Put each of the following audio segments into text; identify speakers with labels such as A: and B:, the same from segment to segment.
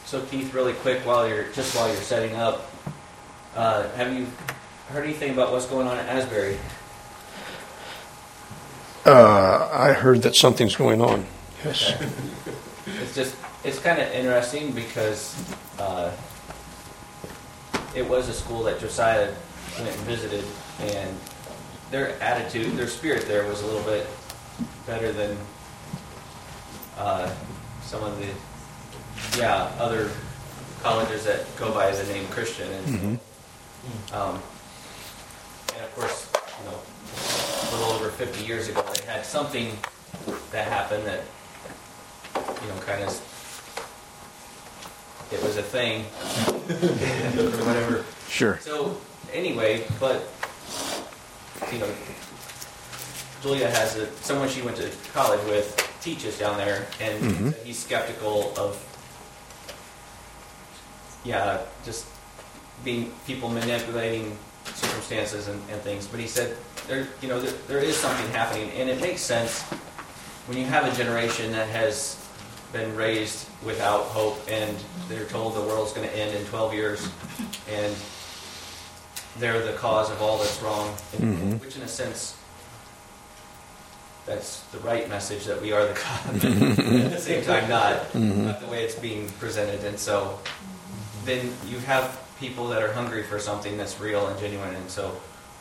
A: So Keith, really quick, while you're setting up, have you heard anything about what's going on at Asbury?
B: I heard that something's going on. Yes.
A: Okay. It's kind of interesting because it was a school that Josiah went and visited, and their attitude, their spirit there was a little bit better than some of the other colleges that go by the name Christian. And, and of course, a little over 50 years ago, they had something that happened that, kind of, it was a thing, or whatever.
B: Sure.
A: So, anyway, but, Julia has someone she went to college with teaches down there, and he's skeptical of, just being people manipulating circumstances and things. But he said there is something happening, and it makes sense when you have a generation that has been raised without hope, and they're told the world's going to end in 12 years, and they're the cause of all that's wrong, which in a sense, that's the right message, that we are the cause, at the same time not the way it's being presented. And so then you have people that are hungry for something that's real and genuine, and so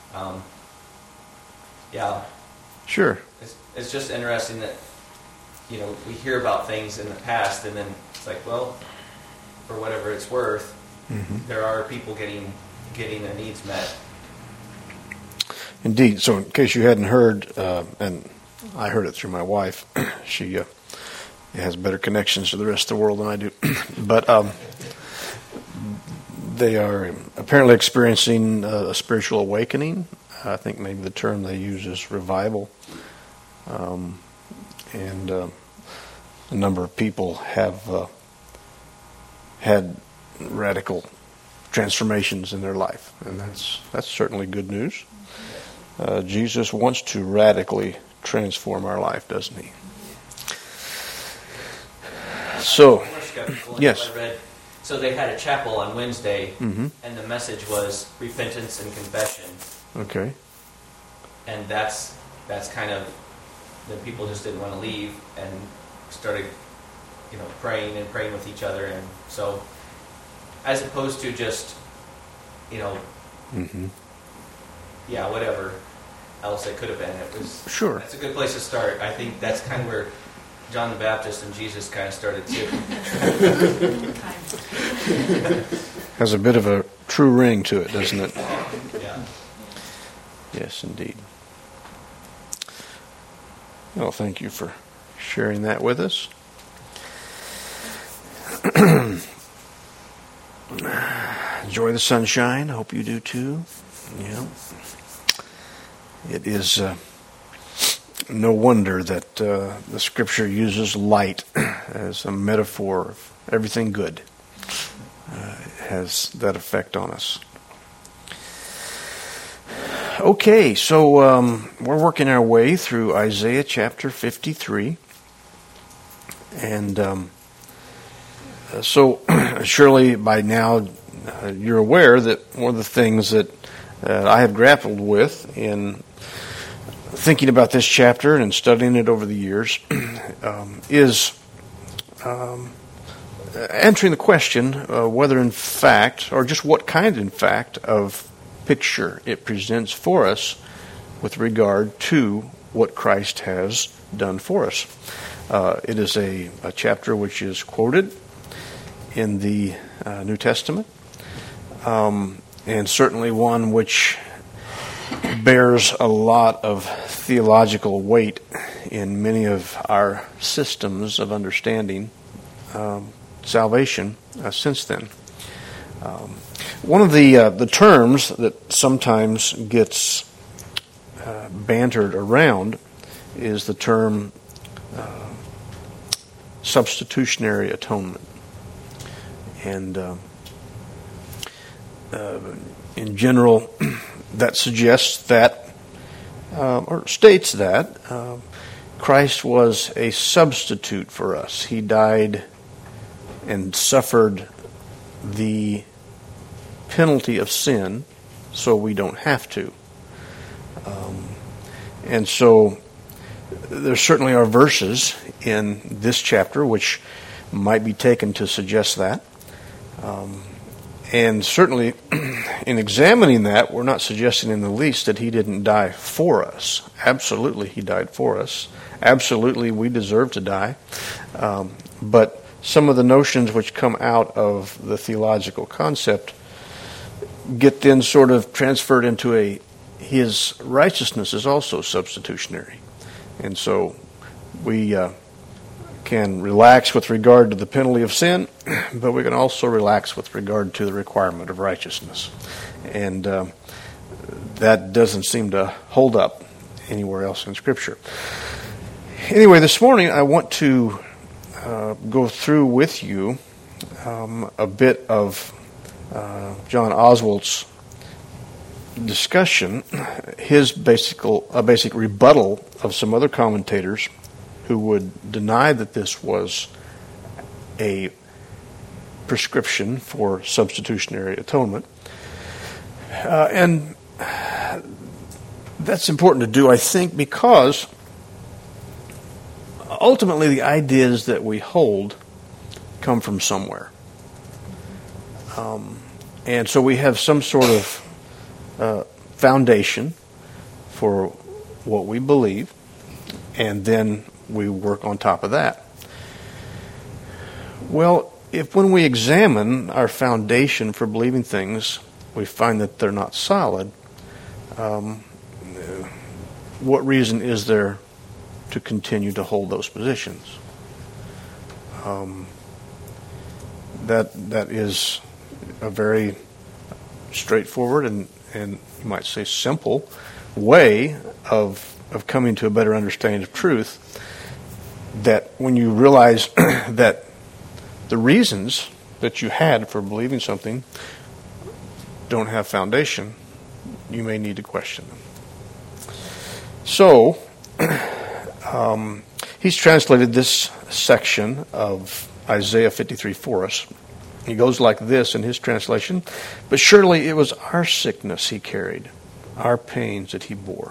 B: sure,
A: it's just interesting that we hear about things in the past, and then it's like, well, for whatever it's worth, there are people getting their needs met.
B: Indeed. So in case you hadn't heard, and I heard it through my wife, she has better connections to the rest of the world than I do, but they are apparently experiencing a spiritual awakening. I think maybe the term they use is revival. And a number of people have had radical transformations in their life, and that's certainly good news. Jesus wants to radically transform our life, doesn't he? So, yes.
A: So they had a chapel on Wednesday, and the message was repentance and confession.
B: Okay.
A: And that's kind of, the people just didn't want to leave and started, praying with each other. And so, as opposed to just, whatever else it could have been, it was
B: sure.
A: That's a good place to start. I think that's kind of where John the Baptist and Jesus kind of started too.
B: Has a bit of a true ring to it, doesn't it?
A: Yeah.
B: Yes, indeed. Well, thank you for sharing that with us. Enjoy the sunshine. I hope you do too. It is no wonder that the Scripture uses light as a metaphor of everything good. It has that effect on us. Okay, so we're working our way through Isaiah chapter 53. And so surely by now you're aware that one of the things that I have grappled with in thinking about this chapter and studying it over the years is answering the question whether in fact, or just what kind in fact, of picture it presents for us with regard to what Christ has done for us. It is a chapter which is quoted in the New Testament, and certainly one which bears a lot of theological weight in many of our systems of understanding salvation since then. One of the terms that sometimes gets bantered around is the term substitutionary atonement. And in general, that suggests that, or states that, Christ was a substitute for us. He died and suffered the penalty of sin so we don't have to. And so there certainly are verses in this chapter which might be taken to suggest that. And certainly in examining that, we're not suggesting in the least that he didn't die for us. Absolutely he died for us. Absolutely we deserve to die. But some of the notions which come out of the theological concept get then sort of transferred into his righteousness is also substitutionary. And so we can relax with regard to the penalty of sin, but we can also relax with regard to the requirement of righteousness. And that doesn't seem to hold up anywhere else in Scripture. Anyway, this morning I want to go through with you a bit of John Oswalt's discussion, his basic rebuttal of some other commentators who would deny that this was a prescription for substitutionary atonement. And that's important to do, I think, because ultimately the ideas that we hold come from somewhere. And so we have some sort of foundation for what we believe, and then we work on top of that. Well, if when we examine our foundation for believing things, we find that they're not solid, what reason is there to continue to hold those positions? That is a very straightforward and you might say simple way of coming to a better understanding of truth, that when you realize that the reasons that you had for believing something don't have foundation, you may need to question them. So, he's translated this section of Isaiah 53 for us. He goes like this in his translation: "But surely it was our sickness he carried, our pains that he bore."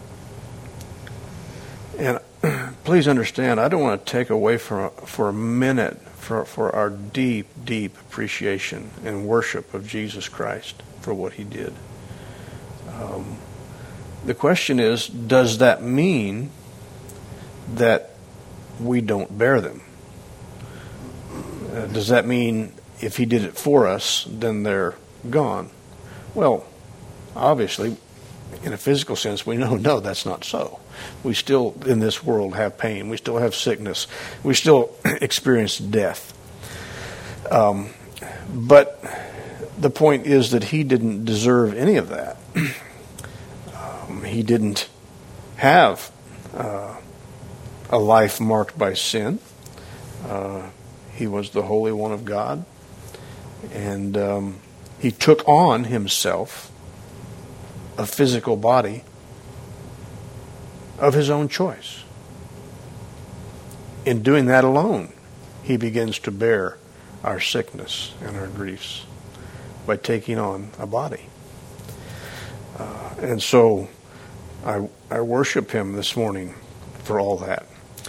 B: And please understand, I don't want to take away for a minute for our deep, deep appreciation and worship of Jesus Christ for what he did. The question is, does that mean that we don't bear them? Does that mean if he did it for us, then they're gone? Well, obviously, in a physical sense, we know, no, that's not so. We still, in this world, have pain. We still have sickness. We still experience death. But the point is that he didn't deserve any of that. He didn't have a life marked by sin. He was the Holy One of God. And he took on himself a physical body of his own choice. In doing that alone, he begins to bear our sickness and our griefs by taking on a body. And so I worship him this morning for all that.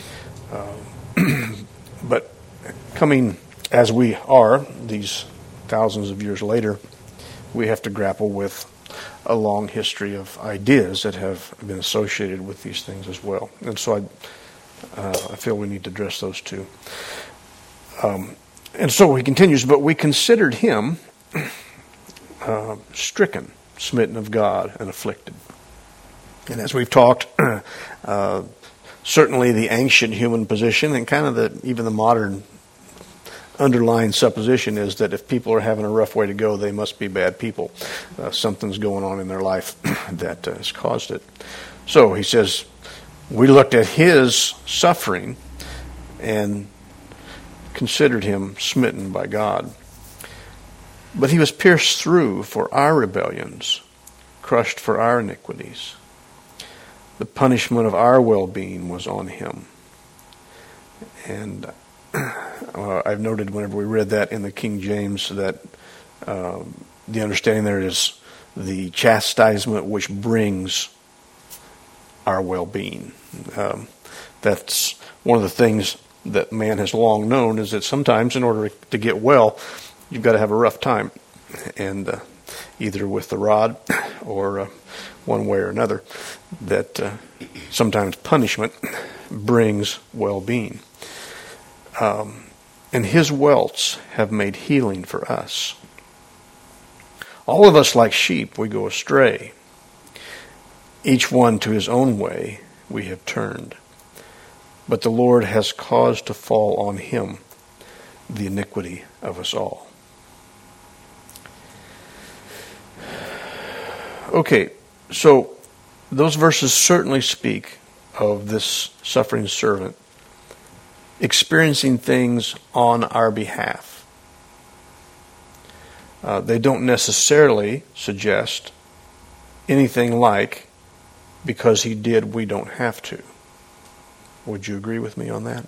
B: But coming as we are, these thousands of years later, we have to grapple with a long history of ideas that have been associated with these things as well. And so I feel we need to address those too. And so he continues, "But we considered him stricken, smitten of God, and afflicted." And as we've talked, certainly the ancient human position and kind of even the modern underlying supposition is that if people are having a rough way to go, they must be bad people. Something's going on in their life that has caused it. So he says, we looked at his suffering and considered him smitten by God. But he was pierced through for our rebellions, crushed for our iniquities. The punishment of our well-being was on him. And I've noted whenever we read that in the King James that the understanding there is the chastisement which brings our well-being. That's one of the things that man has long known, is that sometimes in order to get well, you've got to have a rough time, and either with the rod or one way or another, that sometimes punishment brings well-being. And his welts have made healing for us. All of us, like sheep, we go astray. Each one to his own way we have turned. But the Lord has caused to fall on him the iniquity of us all. Okay, so those verses certainly speak of this suffering servant experiencing things on our behalf. They don't necessarily suggest anything like, because he did, we don't have to. Would you agree with me on that?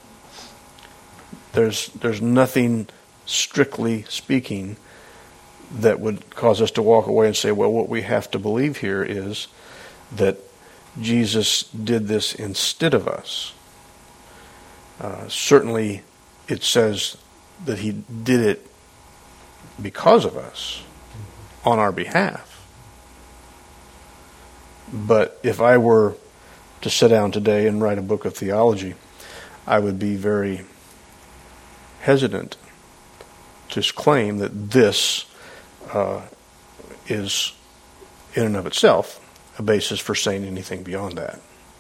B: There's nothing, strictly speaking, that would cause us to walk away and say, well, what we have to believe here is that Jesus did this instead of us. Certainly, it says that he did it because of us, on our behalf. But if I were to sit down today and write a book of theology, I would be very hesitant to claim that this is, in and of itself, a basis for saying anything beyond that.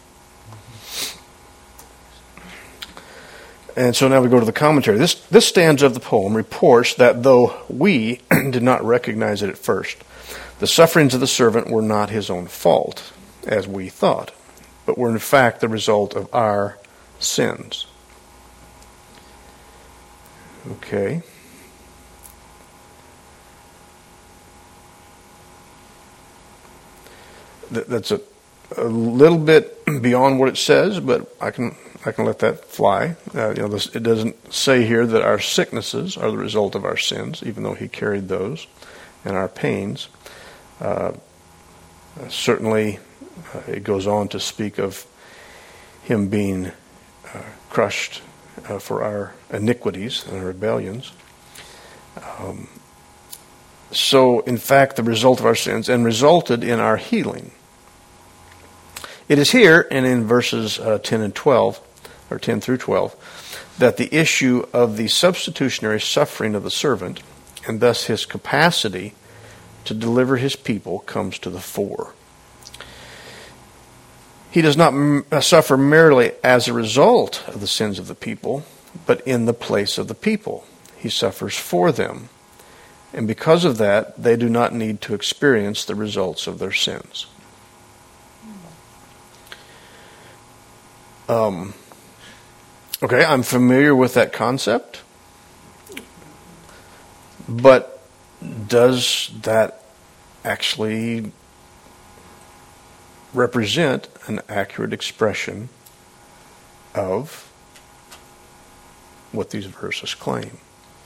B: And so now we go to the commentary. This stanza of the poem reports that though we did not recognize it at first, the sufferings of the servant were not his own fault, as we thought, but were in fact the result of our sins. Okay. That's a little bit beyond what it says, but I can let that fly. It doesn't say here that our sicknesses are the result of our sins, even though he carried those, and our pains. Certainly, it goes on to speak of him being crushed for our iniquities and our rebellions. So, in fact, the result of our sins, and resulted in our healing. It is here, and in verses 10 and 12, or 10 through 12, that the issue of the substitutionary suffering of the servant, and thus his capacity to deliver his people, comes to the fore. He does not suffer merely as a result of the sins of the people, but in the place of the people. He suffers for them. And because of that, they do not need to experience the results of their sins. Okay, I'm familiar with that concept, but does that actually represent an accurate expression of what these verses claim?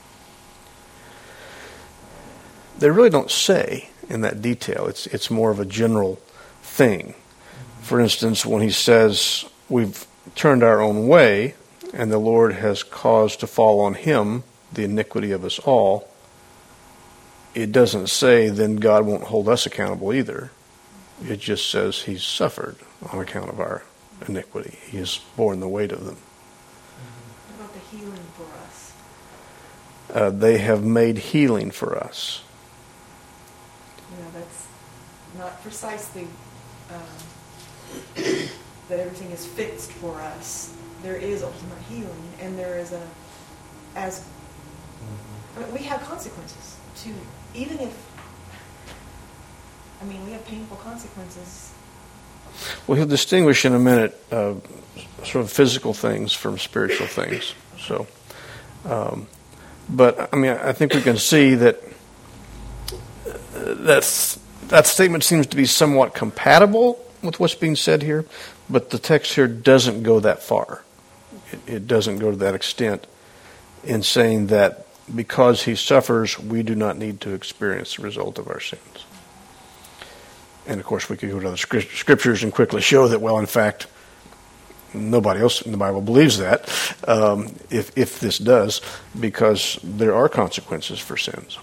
B: They really don't say in that detail. It's more of a general thing. For instance, when he says, we've turned our own way, and the Lord has caused to fall on him the iniquity of us all, it doesn't say then God won't hold us accountable either. It just says he's suffered on account of our iniquity. He has borne the weight of them.
C: What about the healing for us?
B: They have made healing for us.
C: That's not precisely that everything is fixed for us. There is ultimate healing, and there is we have consequences to, even if, we have painful consequences.
B: Well, he'll distinguish in a minute sort of physical things from spiritual things. So, but I think we can see that that statement seems to be somewhat compatible with what's being said here, but the text here doesn't go that far. it doesn't go to that extent in saying that because he suffers, we do not need to experience the result of our sins. And of course, we could go to other scriptures and quickly show that, well, in fact, nobody else in the Bible believes that, if this does, because there are consequences for sins.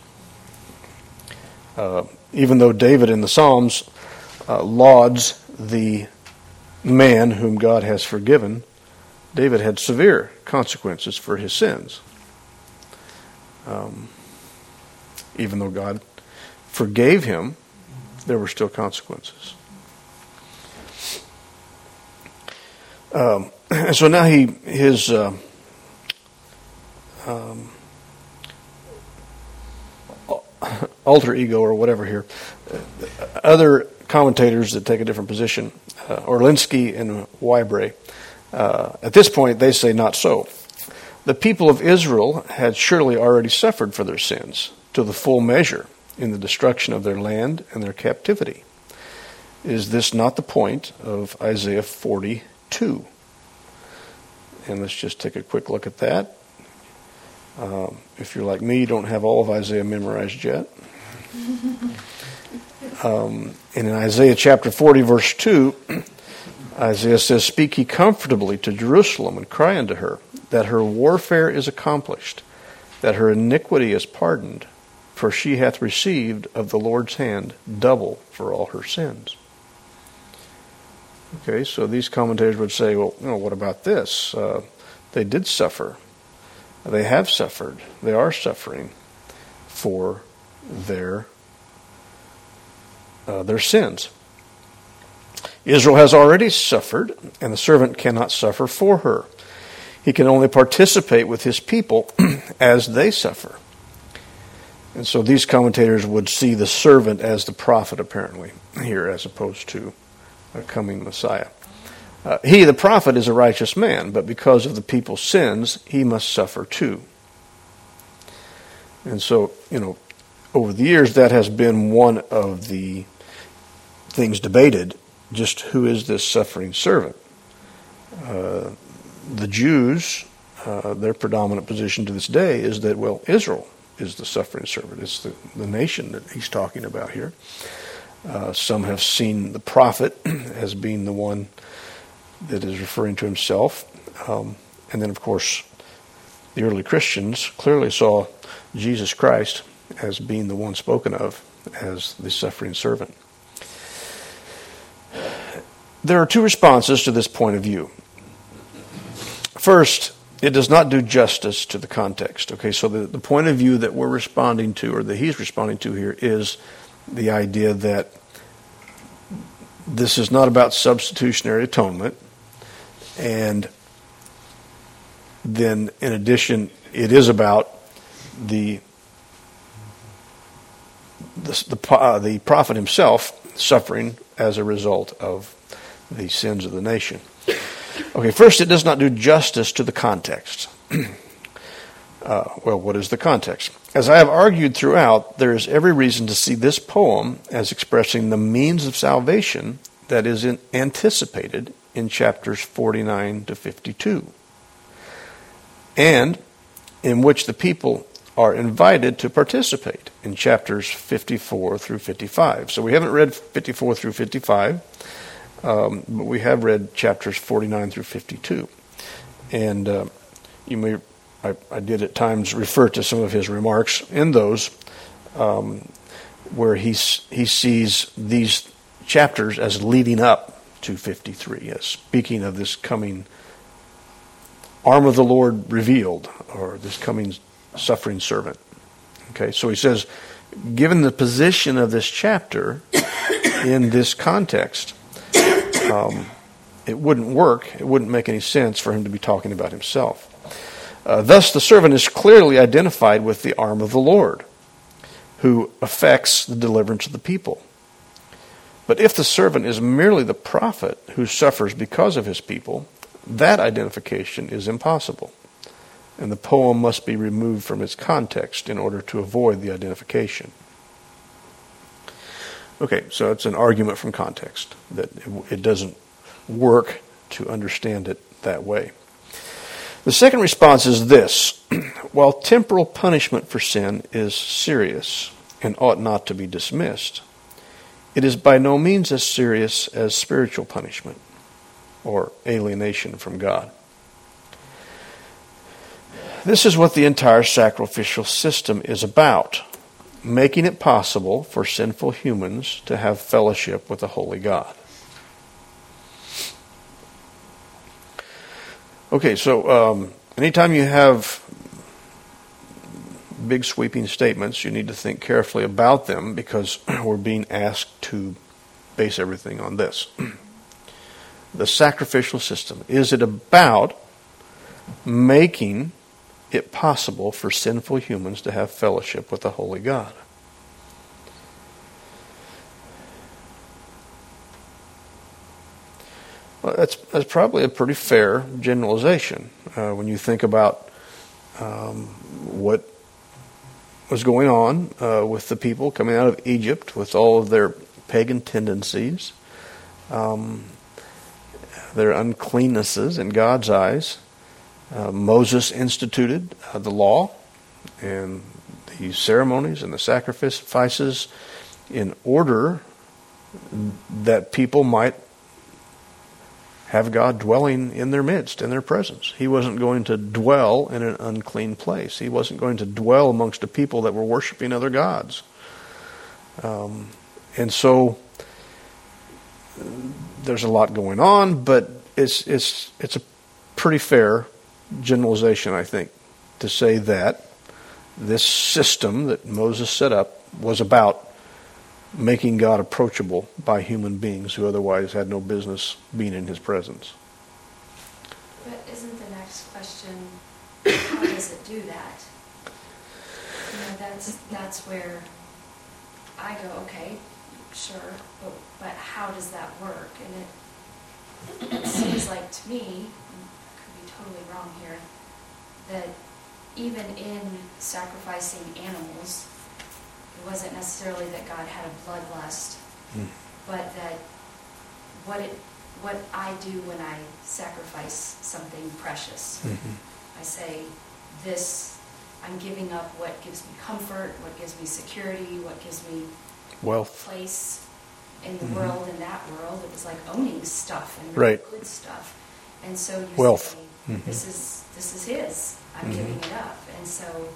B: Even though David in the Psalms lauds the man whom God has forgiven, David had severe consequences for his sins. Even though God forgave him, there were still consequences. So now his alter ego or whatever here, other commentators that take a different position, Orlinsky and Wybray, at this point they say not so. The people of Israel had surely already suffered for their sins to the full measure in the destruction of their land and their captivity. Is this not the point of Isaiah 42? And let's just take a quick look at that. If you're like me, you don't have all of Isaiah memorized yet. And in Isaiah chapter 40, verse 2, Isaiah says, "Speak ye comfortably to Jerusalem, and cry unto her, that her warfare is accomplished, that her iniquity is pardoned, for she hath received of the Lord's hand double for all her sins." Okay, so these commentators would say, well, what about this? They did suffer. They have suffered. They are suffering for their sins. Israel has already suffered, and the servant cannot suffer for her. He can only participate with his people as they suffer. And so these commentators would see the servant as the prophet, apparently, here, as opposed to a coming Messiah. He, the prophet, is a righteous man, but because of the people's sins, he must suffer too. And so, over the years, that has been one of the things debated, just who is this suffering servant? The Jews, their predominant position to this day is that, Israel is the suffering servant. It's the nation that he's talking about here. Some have seen the prophet as being the one that is referring to himself. And then, of course, the early Christians clearly saw Jesus Christ as being the one spoken of as the suffering servant. There are two responses to this point of view. First, it does not do justice to the context. Okay, so the point of view that we're responding to, or that he's responding to here, is the idea that this is not about substitutionary atonement, and then in addition, it is about the prophet himself suffering as a result of the sins of the nation. Okay, first, it does not do justice to the context. What is the context? As I have argued throughout, there is every reason to see this poem as expressing the means of salvation that is anticipated in chapters 49 to 52, and in which the people are invited to participate in chapters 54 through 55. So we haven't read 54 through 55, but we have read chapters 49 through 52. And I did at times refer to some of his remarks in those where he sees these chapters as leading up to 53, as speaking of this coming arm of the Lord revealed, or this coming suffering servant. Okay, so he says, given the position of this chapter in this context, it wouldn't work, it wouldn't make any sense for him to be talking about himself. Thus, the servant is clearly identified with the arm of the Lord, who effects the deliverance of the people. But if the servant is merely the prophet who suffers because of his people, that identification is impossible, and the poem must be removed from its context in order to avoid the identification. Okay, so it's an argument from context, that it doesn't work to understand it that way. The second response is this. While temporal punishment for sin is serious and ought not to be dismissed, it is by no means as serious as spiritual punishment or alienation from God. This is what the entire sacrificial system is about, making it possible for sinful humans to have fellowship with a holy God. Okay, so anytime you have big sweeping statements, you need to think carefully about them because we're being asked to base everything on this. The sacrificial system, is it about making it possible for sinful humans to have fellowship with the holy God? Well, that's probably a pretty fair generalization when you think about what was going on with the people coming out of Egypt with all of their pagan tendencies, their uncleannesses in God's eyes. Moses instituted the law and the ceremonies and the sacrifices in order that people might have God dwelling in their midst, in their presence. He wasn't going to dwell in an unclean place. He wasn't going to dwell amongst a people that were worshiping other gods. And so there's a lot going on, but it's a pretty fair generalization, I think, to say that this system that Moses set up was about making God approachable by human beings who otherwise had no business being in his presence.
D: But isn't the next question, how does it do that? That's where I go, okay, sure, but how does that work? And it seems like to me, I could be totally wrong here, that even in sacrificing animals, it wasn't necessarily that God had a bloodlust, but that what I do when I sacrifice something precious. I say, this, I'm giving up what gives me comfort, what gives me security, what gives me
B: wealth,
D: place in the world, in that world. It was like owning stuff and good stuff. And so you
B: wealth.
D: say, this is his. I'm giving it up. And so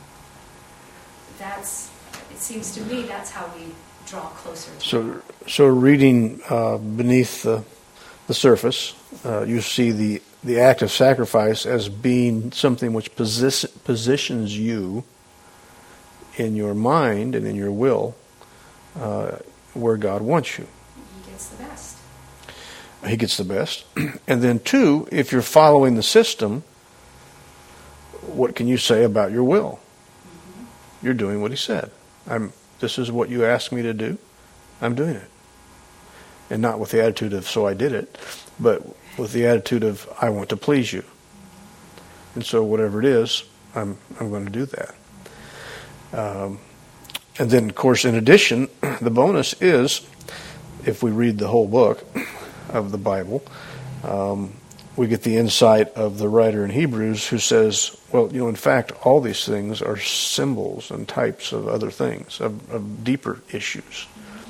D: it seems to me that's how we draw closer to God.
B: So reading beneath the surface, you see the act of sacrifice as being something which positions you in your mind and in your will where God wants you.
D: He gets the best.
B: He gets the best. And then two, if you're following the system, what can you say about your will? You're doing what he said. This is what you asked me to do. I'm doing it. And not with the attitude of, so I did it, but with the attitude of, I want to please you. And so whatever it is, I'm going to do that. And then, of course, in addition, the bonus is, if we read the whole book of the Bible, we get the insight of the writer in Hebrews who says, well, in fact, all these things are symbols and types of other things, of deeper issues.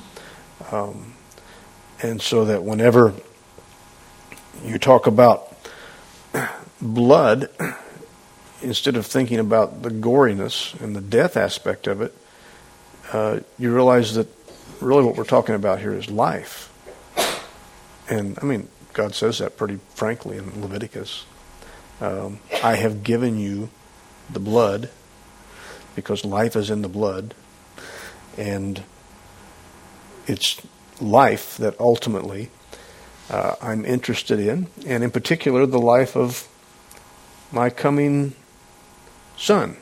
B: And so that whenever you talk about blood, instead of thinking about the goriness and the death aspect of it, you realize that really what we're talking about here is life. And, God says that pretty frankly in Leviticus. I have given you the blood because life is in the blood, and it's life that ultimately I'm interested in, and in particular the life of my coming son.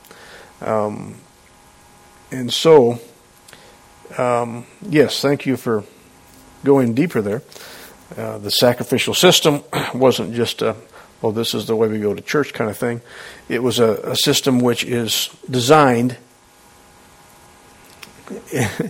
B: And so, yes, thank you for going deeper there. The sacrificial system wasn't just this is the way we go to church kind of thing. It was a system which is designed in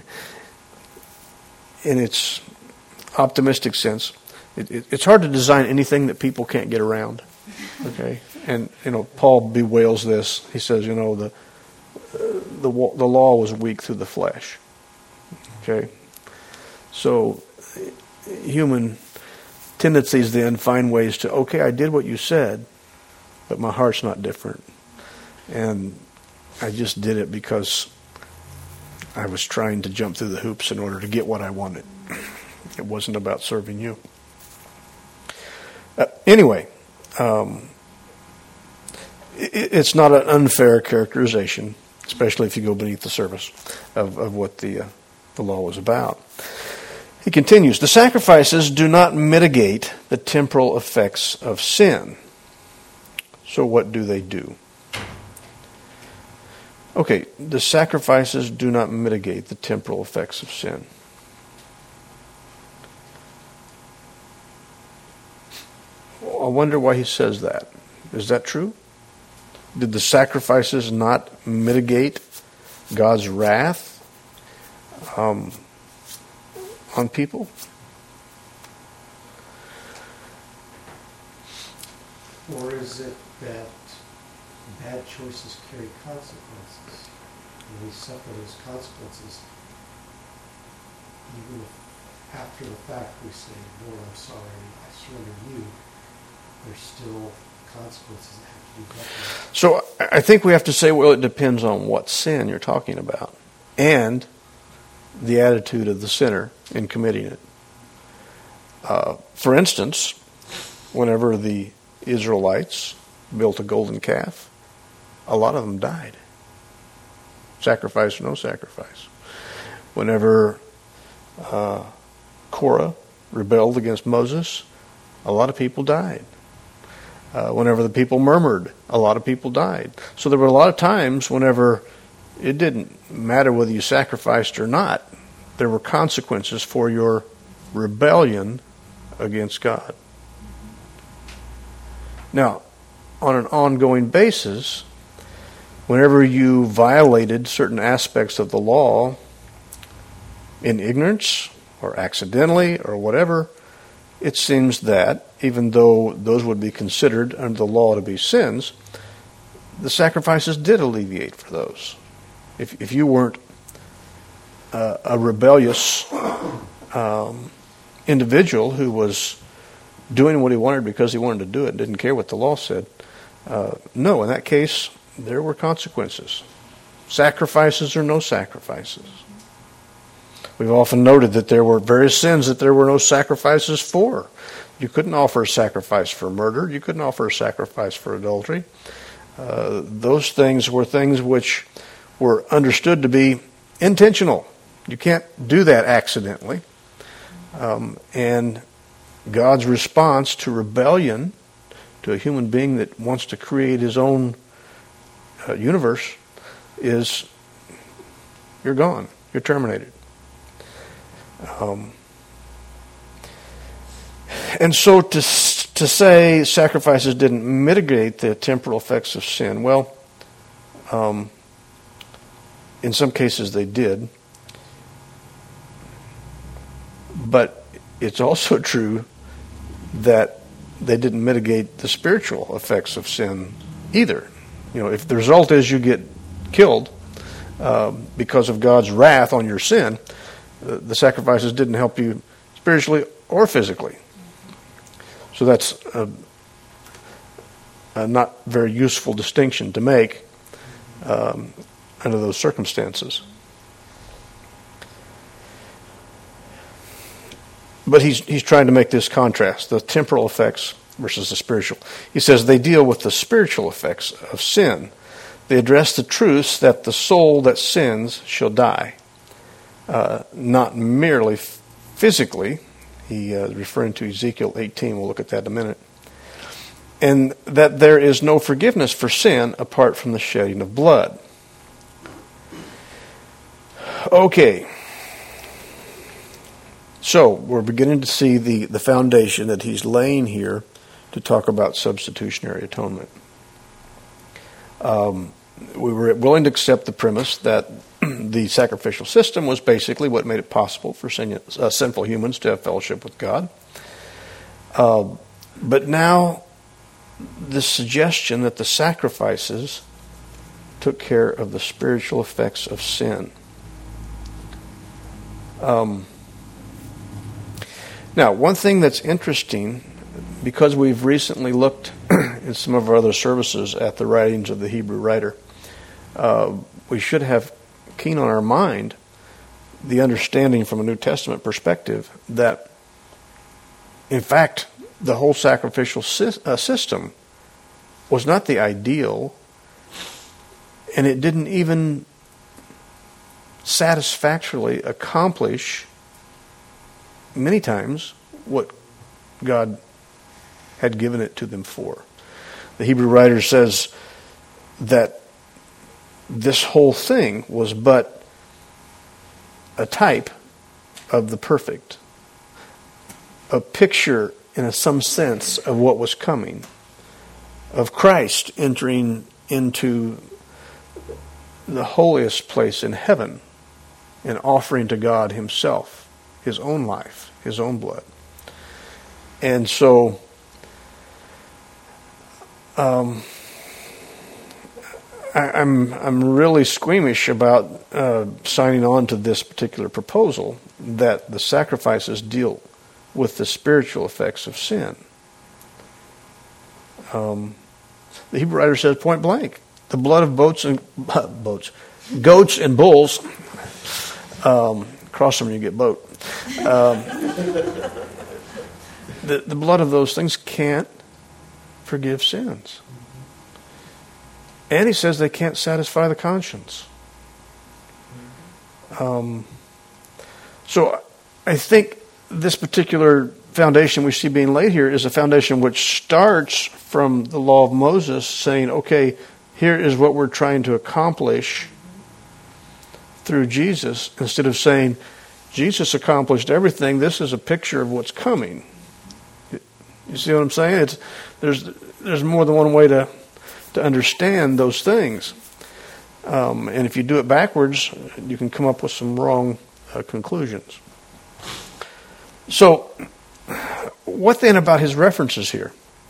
B: its optimistic sense. It's hard to design anything that people can't get around. Okay, and Paul bewails this. He says, the law was weak through the flesh. Okay, so human tendencies then find ways to, okay, I did what you said, but my heart's not different, and I just did it because I was trying to jump through the hoops in order to get what I wanted. It wasn't about serving you. Anyway, it's not an unfair characterization, especially if you go beneath the surface of what the law was about. He continues, the sacrifices do not mitigate the temporal effects of sin. So what do they do? Okay, the sacrifices do not mitigate the temporal effects of sin. I wonder why he says that. Is that true? Did the sacrifices not mitigate God's wrath on people?
E: Or is it that bad choices carry consequences, and we suffer those consequences even if after the fact we say, Lord, I'm sorry, I surrender you, there's still consequences that have to be dealt with.
B: So I think we have to say, well, it depends on what sin you're talking about and the attitude of the sinner in committing it. For instance, whenever the Israelites built a golden calf, a lot of them died. Sacrifice or no sacrifice. Whenever Korah rebelled against Moses, a lot of people died. Whenever the people murmured, a lot of people died. So there were a lot of times whenever it didn't matter whether you sacrificed or not, there were consequences for your rebellion against God. Now, on an ongoing basis, whenever you violated certain aspects of the law in ignorance or accidentally or whatever, it seems that even though those would be considered under the law to be sins, the sacrifices did alleviate for those. If you weren't a rebellious individual who was doing what he wanted because he wanted to do it, didn't care what the law said, no, in that case, there were consequences. Sacrifices or no sacrifices. We've often noted that there were various sins that there were no sacrifices for. You couldn't offer a sacrifice for murder. You couldn't offer a sacrifice for adultery. Those things were things which were understood to be intentional. You can't do that accidentally. And God's response to rebellion, to a human being that wants to create his own universe, is you're gone. You're terminated. And so to say sacrifices didn't mitigate the temporal effects of sin, well, in some cases they did. But it's also true that they didn't mitigate the spiritual effects of sin either. If the result is you get killed because of God's wrath on your sin, the sacrifices didn't help you spiritually or physically. So that's a not very useful distinction to make under those circumstances. But he's trying to make this contrast, the temporal effects versus the spiritual. He says they deal with the spiritual effects of sin. They address the truths that the soul that sins shall die. Not merely physically. He referring to Ezekiel 18. We'll look at that in a minute. And that there is no forgiveness for sin apart from the shedding of blood. Okay. So we're beginning to see the foundation that he's laying here to talk about substitutionary atonement. We were willing to accept the premise that the sacrificial system was basically what made it possible for sinful humans to have fellowship with God. But now the suggestion that the sacrifices took care of the spiritual effects of sin. Now, one thing that's interesting, because we've recently looked in some of our other services at the writings of the Hebrew writer, we should have keen on our mind the understanding from a New Testament perspective that, in fact, the whole sacrificial system was not the ideal, and it didn't even satisfactorily accomplish many times what God had given it to them for. The Hebrew writer says that this whole thing was but a type of the perfect, a picture in some sense of what was coming, of Christ entering into the holiest place in heaven and offering to God himself, his own life, his own blood. And so I'm really squeamish about signing on to this particular proposal that the sacrifices deal with the spiritual effects of sin. The Hebrew writer says point blank, the blood of goats and bulls, cross them and you get boat. The blood of those things can't forgive sins. And he says they can't satisfy the conscience. So I think this particular foundation we see being laid here is a foundation which starts from the law of Moses saying, okay, here is what we're trying to accomplish through Jesus, instead of saying, Jesus accomplished everything, this is a picture of what's coming. You see what I'm saying? There's more than one way to understand those things. And if you do it backwards, you can come up with some wrong conclusions. So, what then about his references here?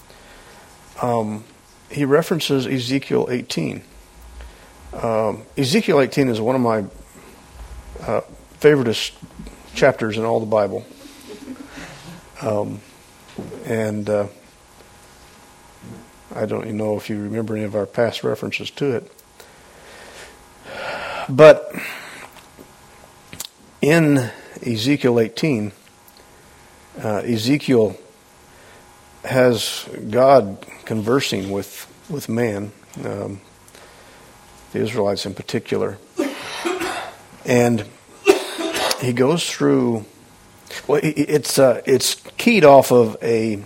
B: He references Ezekiel 18. Ezekiel 18 is one of my favoriteest chapters in all the Bible. And I don't even know if you remember any of our past references to it. But in Ezekiel 18, Ezekiel has God conversing with man, the Israelites in particular. And he goes through, well, it's keyed off of a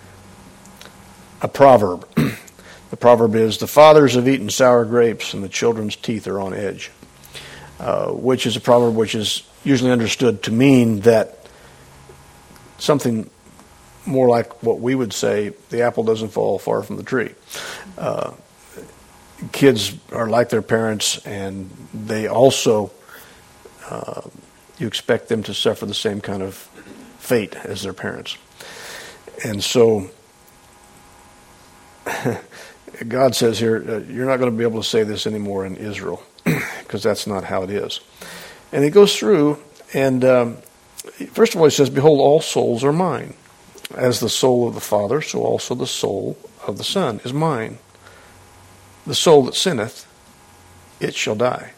B: proverb. The proverb is, the fathers have eaten sour grapes and the children's teeth are on edge, which is a proverb which is usually understood to mean that something more like what we would say, the apple doesn't fall far from the tree. Kids are like their parents, and they also, you expect them to suffer the same kind of fate as their parents. And so God says here, you're not going to be able to say this anymore in Israel, because that's not how it is. And he goes through, and first of all he says, behold, all souls are mine. As the soul of the Father, so also the soul of the Son is mine. The soul that sinneth, it shall die.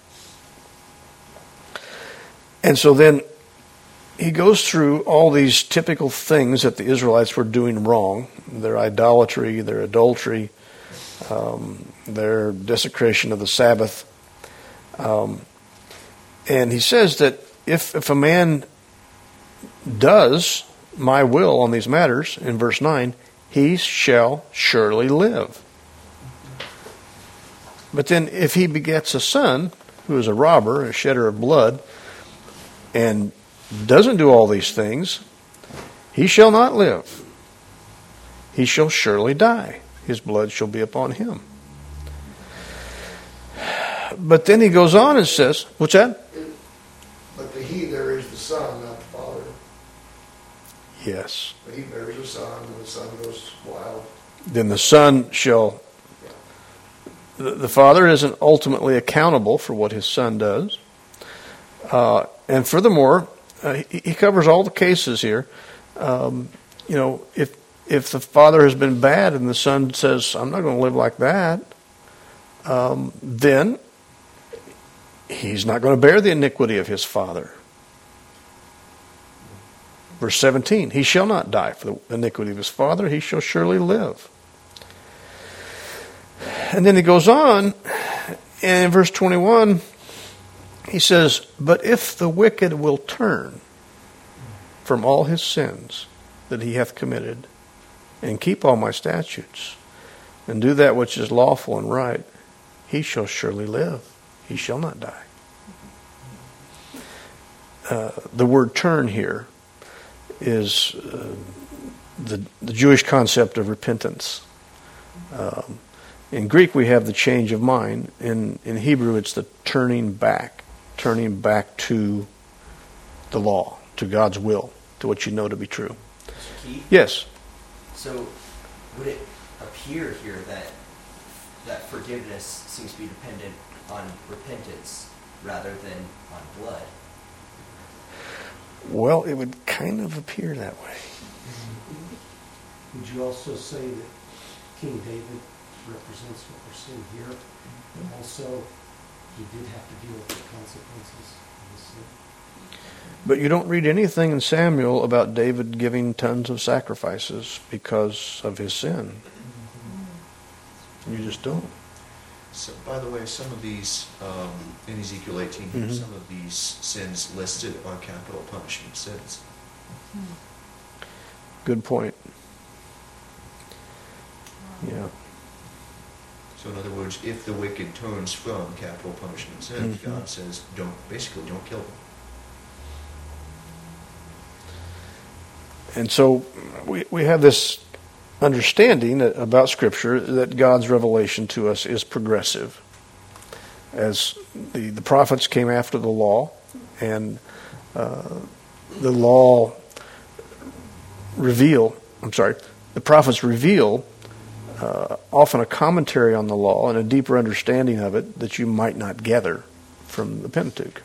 B: And so then he goes through all these typical things that the Israelites were doing wrong. Their idolatry, their adultery, their desecration of the Sabbath. And he says that if a man does my will on these matters, in verse 9, he shall surely live. But then if he begets a son, who is a robber, a shedder of blood, and doesn't do all these things, he shall not live. He shall surely die. His blood shall be upon him. But then he goes on and says, what's that?
F: But the he there is the Son, not the Father.
B: Yes.
F: But he bears a son, and the son goes wild.
B: then the Son shall... The Father isn't ultimately accountable for what His Son does. And furthermore, He covers all the cases here. If the Father has been bad and the Son says, I'm not going to live like that, then He's not going to bear the iniquity of His Father. Verse 17, He shall not die for the iniquity of His Father, He shall surely live. And then He goes on, and in verse 21, He says, but if the wicked will turn from all his sins that he hath committed, and keep all my statutes, and do that which is lawful and right, he shall surely live. He shall not die. The word turn here is the Jewish concept of repentance. In Greek we have the change of mind. In Hebrew it's the turning back to the law, to God's will, to what you know to be true.
G: Mr. Keith?
B: Yes.
G: So would it appear here that forgiveness seems to be dependent on repentance rather than on blood?
B: Well, it would kind of appear that way.
E: Would you also say that King David represents what we're seeing here? But also, he did have to deal with the consequences of his sin.
B: But you don't read anything in Samuel about David giving tons of sacrifices because of his sin. You just don't.
H: So, by the way, some of these, in Ezekiel 18, some of these sins listed are capital punishment sins.
B: Good point. Yeah.
H: So in other words, if the wicked turns from capital punishment sins, God says, don't kill them.
B: And so we have this understanding about Scripture that God's revelation to us is progressive. As the prophets came after the law, and the prophets reveal often a commentary on the law and a deeper understanding of it that you might not gather from the Pentateuch.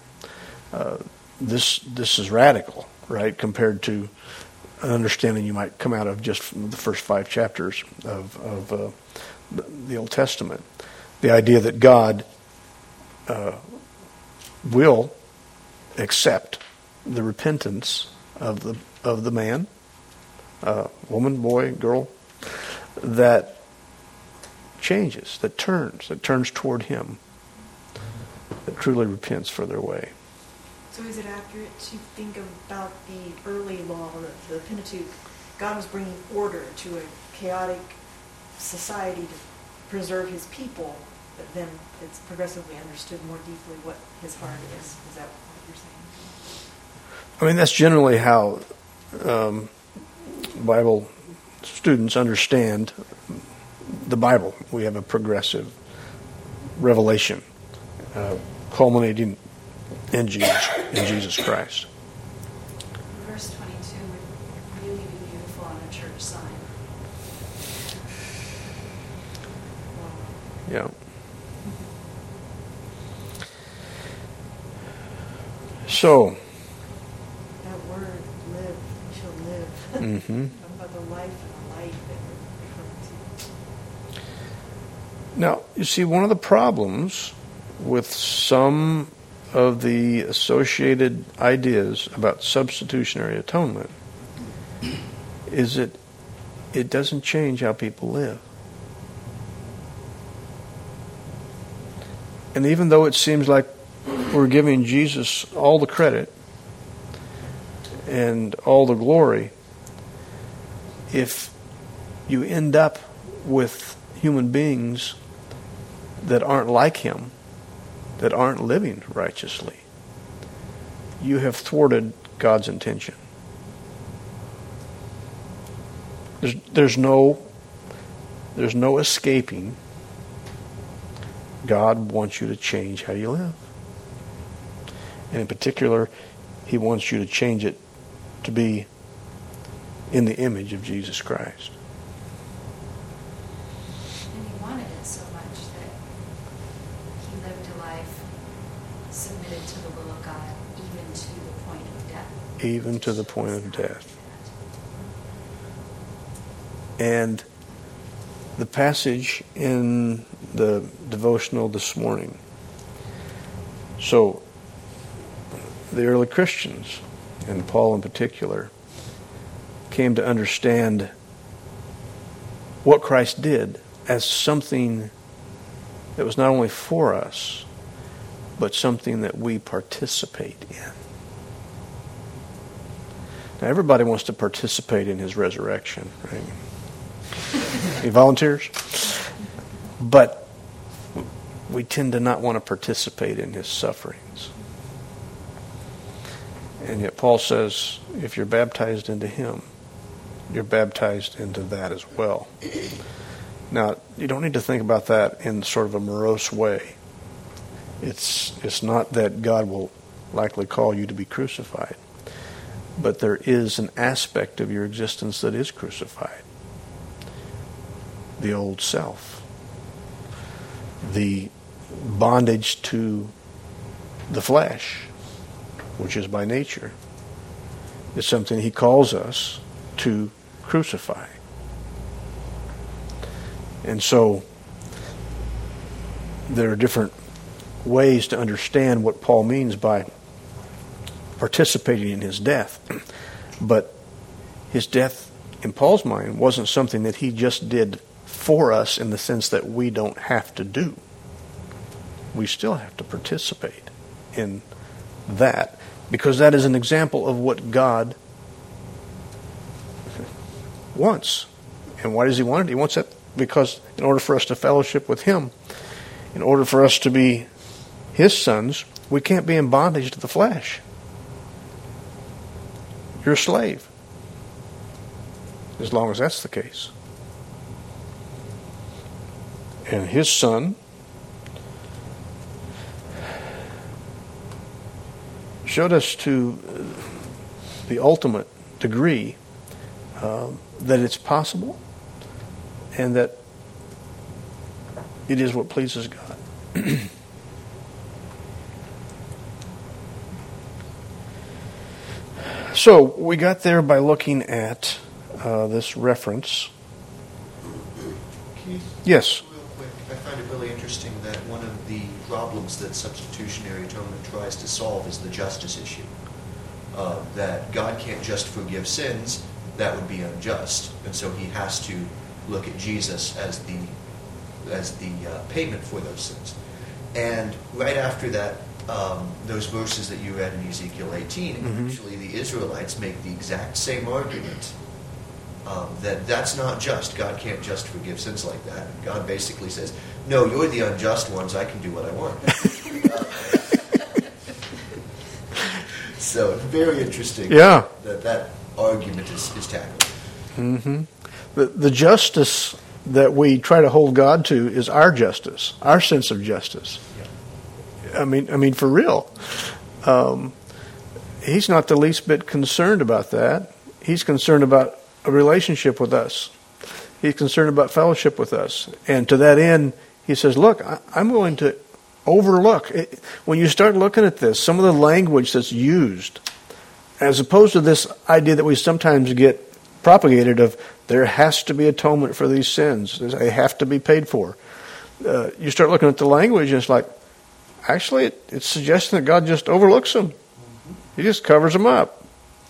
B: This is radical, right, compared to an understanding you might come out of just from the first 5 chapters of the Old Testament. The idea that God will accept the repentance of the man, woman, boy, girl, that changes, that turns toward Him, that truly repents for their way.
C: So is it accurate to think about the early law, the Pentateuch? God was bringing order to a chaotic society to preserve His people, but then it's progressively understood more deeply what His heart is. Is that what you're saying?
B: I mean, that's generally how Bible students understand the Bible. We have a progressive revelation culminating in Jesus Christ.
D: Verse 22 would really be beautiful on a church sign.
B: Yeah. So.
C: That word, live, you shall live.
B: Mm-hmm.
C: About the life and the light that we're referring to.
B: Now, you see, one of the problems with some of the associated ideas about substitutionary atonement is that it doesn't change how people live. And even though it seems like we're giving Jesus all the credit and all the glory, if you end up with human beings that aren't like Him, that aren't living righteously, you have thwarted God's intention. There's no escaping. God wants you to change how you live. And in particular, He wants you to change it to be in the image of Jesus Christ.
D: to the will of God, even to the point of death.
B: Even to the point of death. And the passage in the devotional this morning. So, the early Christians, and Paul in particular, came to understand what Christ did as something that was not only for us, but something that we participate in. Now, everybody wants to participate in his resurrection, right? Any volunteers? But we tend to not want to participate in his sufferings. And yet Paul says, if you're baptized into him, you're baptized into that as well. Now, you don't need to think about that in sort of a morose way. It's not that God will likely call you to be crucified, but there is an aspect of your existence that is crucified. The old self. The bondage to the flesh, which is by nature, is something he calls us to crucify. And so there are different ways to understand what Paul means by participating in his death. But his death, in Paul's mind, wasn't something that he just did for us in the sense that we don't have to do. We still have to participate in that, because that is an example of what God wants. And why does he want it? He wants it because in order for us to fellowship with him, in order for us to be his sons, we can't be in bondage to the flesh. You're a slave, as long as that's the case. And his son showed us to the ultimate degree that it's possible and that it is what pleases God. So we got there by looking at this reference.
H: Keith?
B: Yes.
H: Real quick, I find it really interesting that one of the problems that substitutionary atonement tries to solve is the justice issue. That God can't just forgive sins, that would be unjust. And so he has to look at Jesus as the payment for those sins. And right after that, those verses that you read in Ezekiel 18, actually the Israelites make the exact same argument. That that's not just. God can't just forgive sins like that. God basically says, no, you're the unjust ones. I can do what I want. So very interesting that argument is tackled.
B: Mm-hmm. The justice that we try to hold God to is our justice, our sense of justice. Yeah. I mean, for real. He's not the least bit concerned about that. He's concerned about a relationship with us. He's concerned about fellowship with us. And to that end, he says, look, I'm going to overlook. When you start looking at this, some of the language that's used, as opposed to this idea that we sometimes get propagated of there has to be atonement for these sins. They have to be paid for. You start looking at the language and it's like, actually, it's suggesting that God just overlooks them. He just covers them up.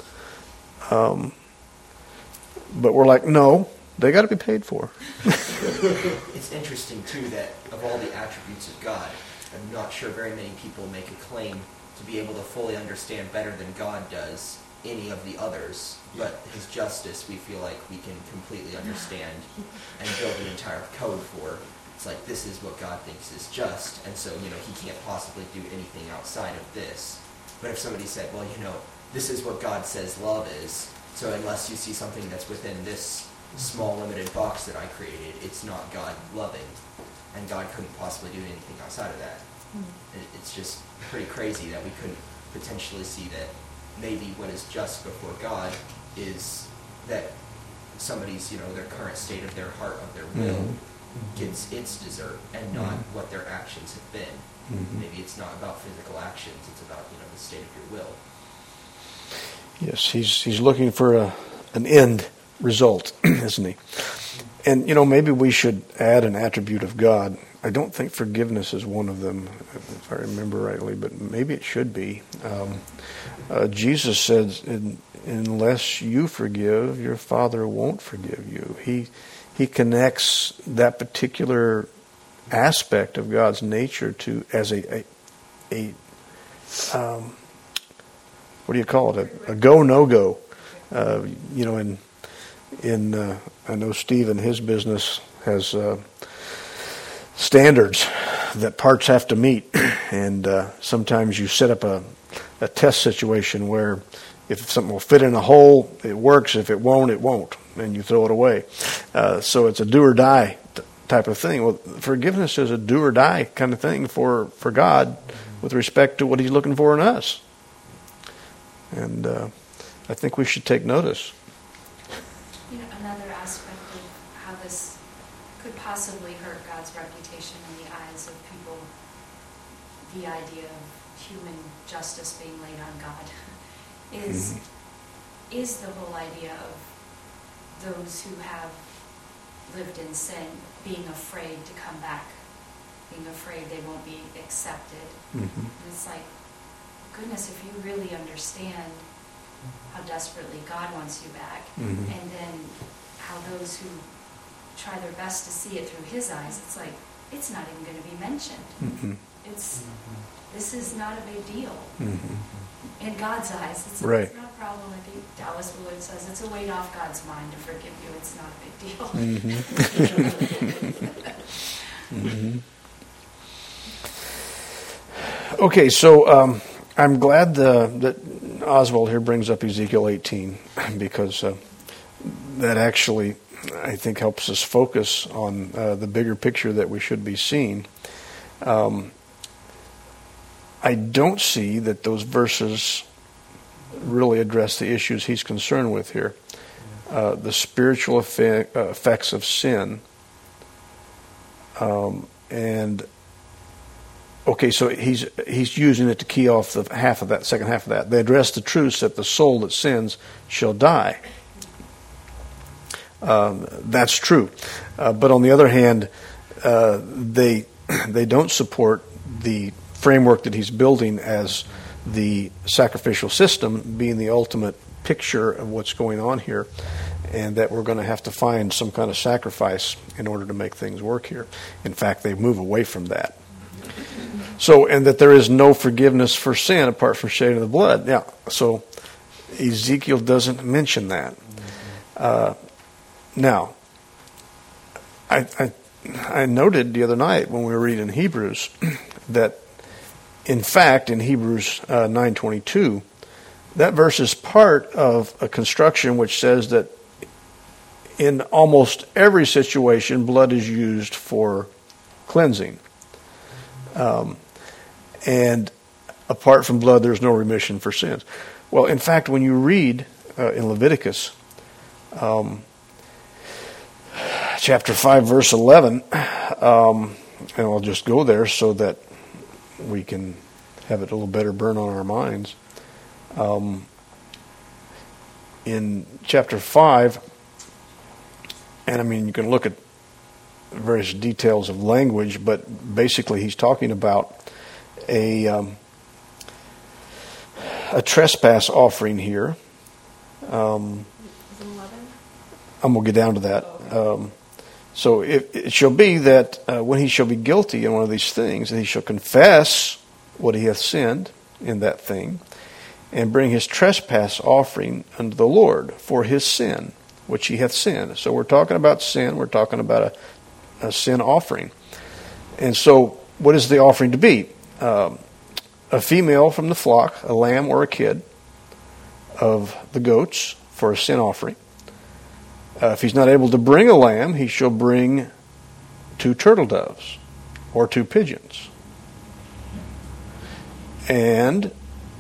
B: But we're like, no, they got to be paid for.
G: It's interesting, too, that of all the attributes of God, I'm not sure very many people make a claim to be able to fully understand better than God does any of the others. But his justice, we feel like we can completely understand and build an entire code for. It's like, this is what God thinks is just, and so, he can't possibly do anything outside of this. But if somebody said, well, this is what God says love is, so unless you see something that's within this small, limited box that I created, it's not God loving, and God couldn't possibly do anything outside of that. It's just pretty crazy that we couldn't potentially see that maybe what is just before God is that somebody's, their current state of their heart, of their will, gets its dessert and not what their actions have been.
B: Mhm.
G: Maybe it's not about physical actions, it's about, the state of your will.
B: Yes, he's looking for an end result, isn't he? And, maybe we should add an attribute of God. I don't think forgiveness is one of them, if I remember rightly, but maybe it should be. Jesus said, unless you forgive, your Father won't forgive you. He connects that particular aspect of God's nature to as a what do you call it? A go no go. I know Steve in his business has standards that parts have to meet, and sometimes you set up a test situation where if something will fit in a hole, it works. If it won't, it won't, and you throw it away. So it's a do or die type of thing. Well, forgiveness is a do or die kind of thing for God with respect to what He's looking for in us. And I think we should take notice.
D: Another aspect of how this could possibly hurt God's reputation in the eyes of people, the idea of human justice being laid on God, is the whole idea of those who have lived in sin being afraid to come back, being afraid they won't be accepted.
B: Mm-hmm.
D: It's like, goodness, if you really understand how desperately God wants you back,
B: Mm-hmm.
D: and then how those who try their best to see it through His eyes, it's like, it's not even going to be mentioned.
B: Mm-hmm.
D: This is not a big deal.
B: Mm-hmm.
D: In God's eyes, it's
B: Right.
D: It's not a problem. I think Dallas Willard says it's a weight off God's mind to forgive you. It's not a big deal.
B: Mm-hmm. Okay, so I'm glad that Oswald here brings up Ezekiel 18 because that actually, I think, helps us focus on the bigger picture that we should be seeing. I don't see that those verses really address the issues he's concerned with here. The spiritual effects of sin. Okay, so he's using it to key off the second half of that. They address the truths that the soul that sins shall die. That's true. But on the other hand, they don't support the framework that he's building as the sacrificial system being the ultimate picture of what's going on here, and that we're going to have to find some kind of sacrifice in order to make things work here. In fact, they move away from that. So, and that there is no forgiveness for sin apart from shedding of the blood. Yeah, so Ezekiel doesn't mention that. Now, I noted the other night when we were reading Hebrews that, in fact, in Hebrews 9:22, that verse is part of a construction which says that in almost every situation, blood is used for cleansing. And apart from blood, there's no remission for sins. Well, in fact, when you read in Leviticus, chapter 5, verse 11, and I'll just go there so that we can have it a little better burn on our minds. In chapter 5, and I mean, you can look at various details of language, but basically he's talking about a trespass offering here. I'm going to get down to that. So it shall be that when he shall be guilty in one of these things, that he shall confess what he hath sinned in that thing, and bring his trespass offering unto the Lord for his sin, which he hath sinned. So we're talking about sin. We're talking about a sin offering. And so what is the offering to be? A female from the flock, a lamb or a kid of the goats for a sin offering. If he's not able to bring a lamb, he shall bring 2 turtle doves or 2 pigeons. And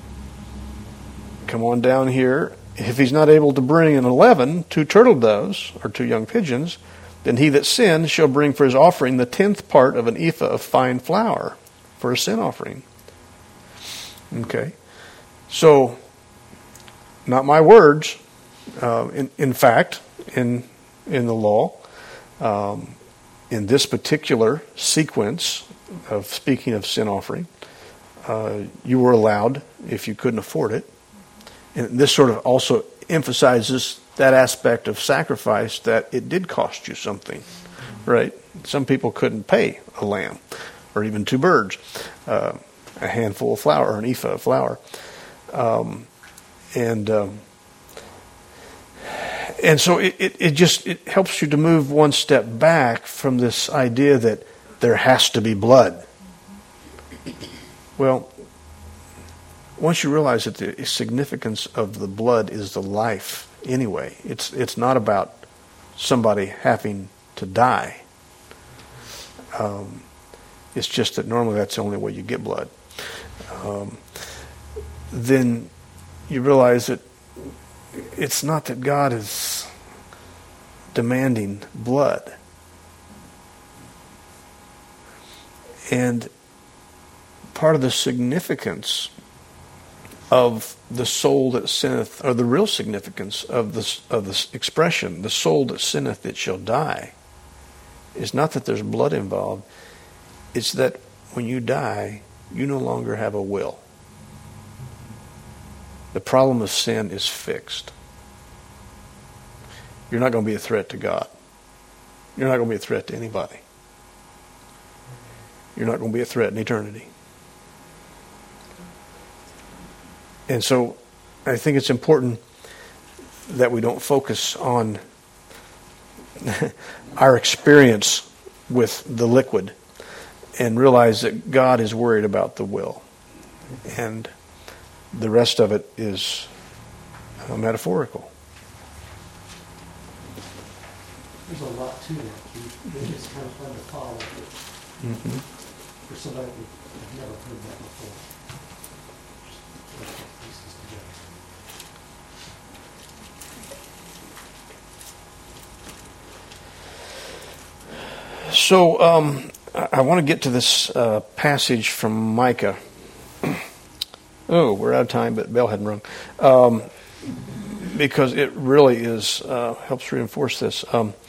B: come on down here. If he's not able to bring an 2 turtle doves or 2 young pigeons, Then he that sins shall bring for his offering the 10th part of an ephah of fine flour for a sin offering. Okay. So, not my words. In fact, in the law, in this particular sequence of speaking of sin offering, you were allowed if you couldn't afford it. And this sort of also emphasizes that aspect of sacrifice, that it did cost you something, right? Some people couldn't pay a lamb or even 2 birds, a handful of flour or an ephah of flour. And so it helps you to move one step back from this idea that there has to be blood. Well, once you realize that the significance of the blood is the life anyway, it's not about somebody having to die. It's just that normally that's the only way you get blood. Then you realize that it's not that God is demanding blood. And part of the significance of the soul that sinneth, or the real significance of this expression, the soul that sinneth, it shall die, is not that there's blood involved. It's that when you die, you no longer have a will. The problem of sin is fixed. You're not going to be a threat to God. You're not going to be a threat to anybody. You're not going to be a threat in eternity. And so I think it's important that we don't focus on our experience with the liquid and realize that God is worried about the will. And the rest of it is metaphorical.
E: There's a lot to that, Keith. It's kind of fun to follow
B: Mm-hmm.
E: for somebody who's never heard that before. Just put the pieces together.
B: So I want to get to this passage from Micah. Oh, we're out of time, but bell hadn't rung. Because it really is helps reinforce this.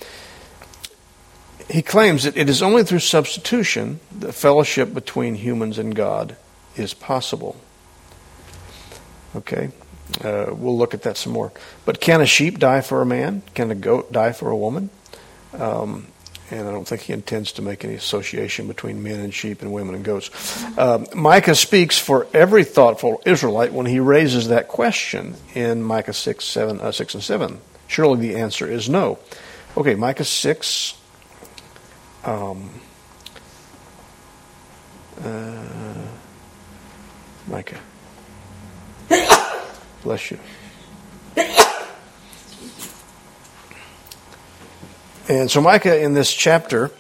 B: He claims that it is only through substitution that fellowship between humans and God is possible. Okay, we'll look at that some more. But can a sheep die for a man? Can a goat die for a woman? And I don't think he intends to make any association between men and sheep and women and goats. Micah speaks for every thoughtful Israelite when he raises that question in Micah 6 and 7. Surely the answer is no. Okay, Micah 6. Micah. Bless you. And so Micah in this chapter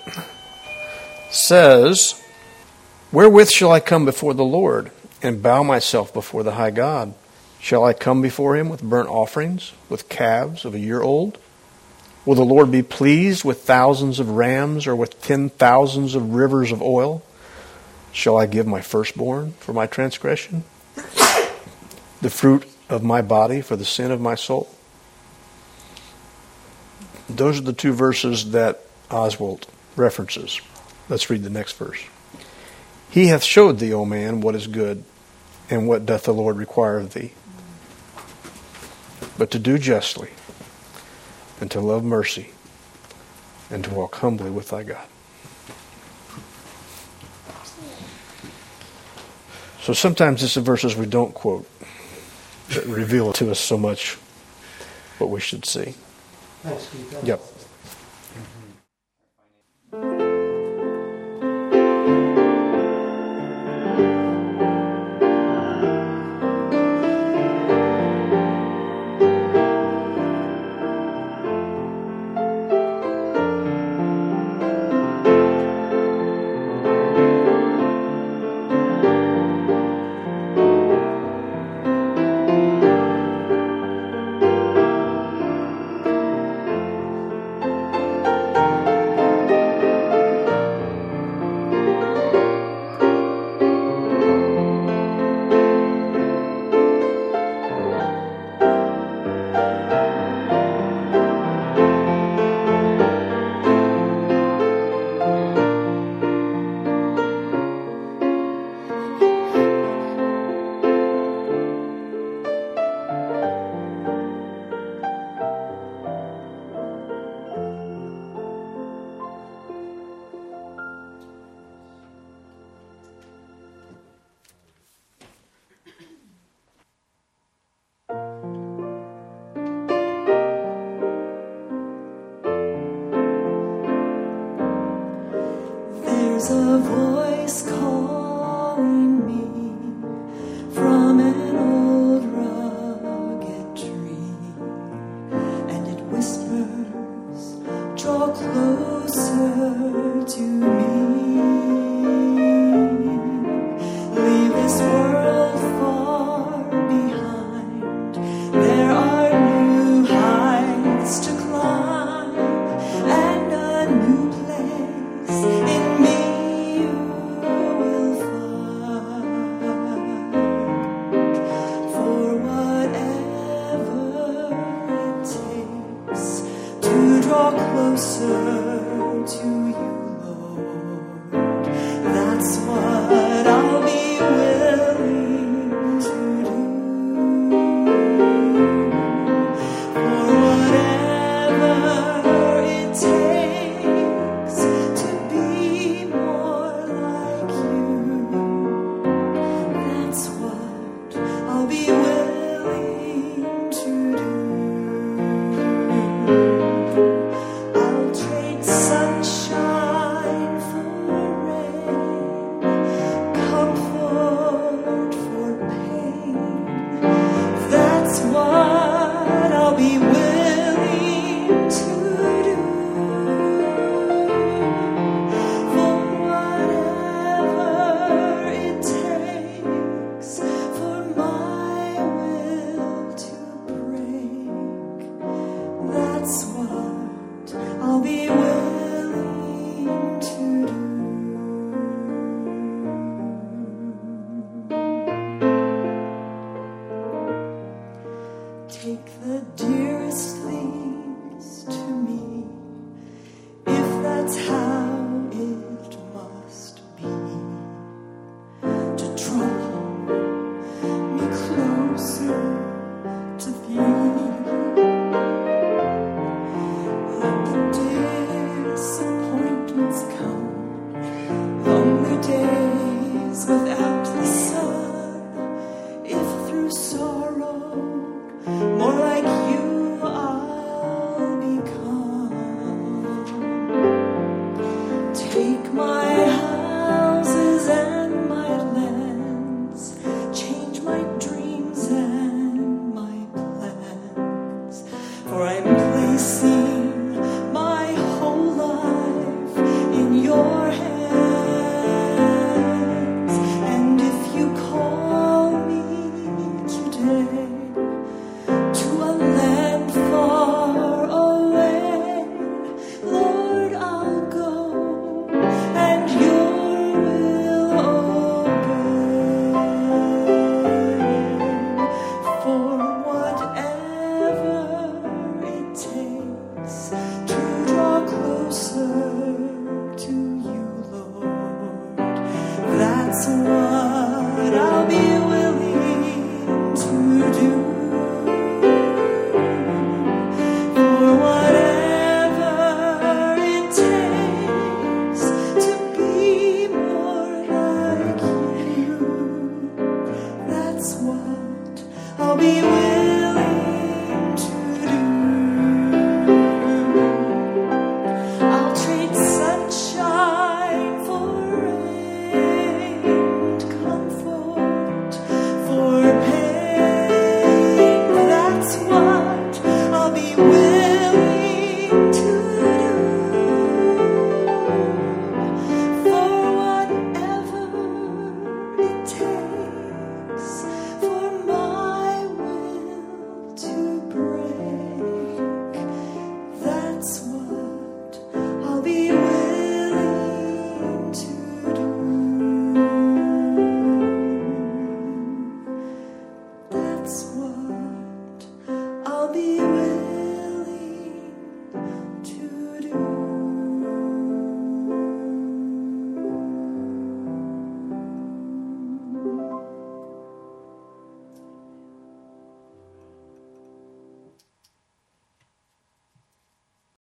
B: says, "Wherewith shall I come before the Lord and bow myself before the high God? Shall I come before him with burnt offerings, with calves of a year old? Will the Lord be pleased with thousands of rams or with 10,000s of rivers of oil? Shall I give my firstborn for my transgression, the fruit of my body for the sin of my soul?" Those are the 2 verses that Oswald references. Let's read the next verse. "He hath showed thee, O man, what is good, and what doth the Lord require of thee, but to do justly, and to love mercy, and to walk humbly with thy God." So sometimes it's the verses we don't quote that reveal to us so much what we should see.
E: Thanks, Keith.
B: Yep.
I: be with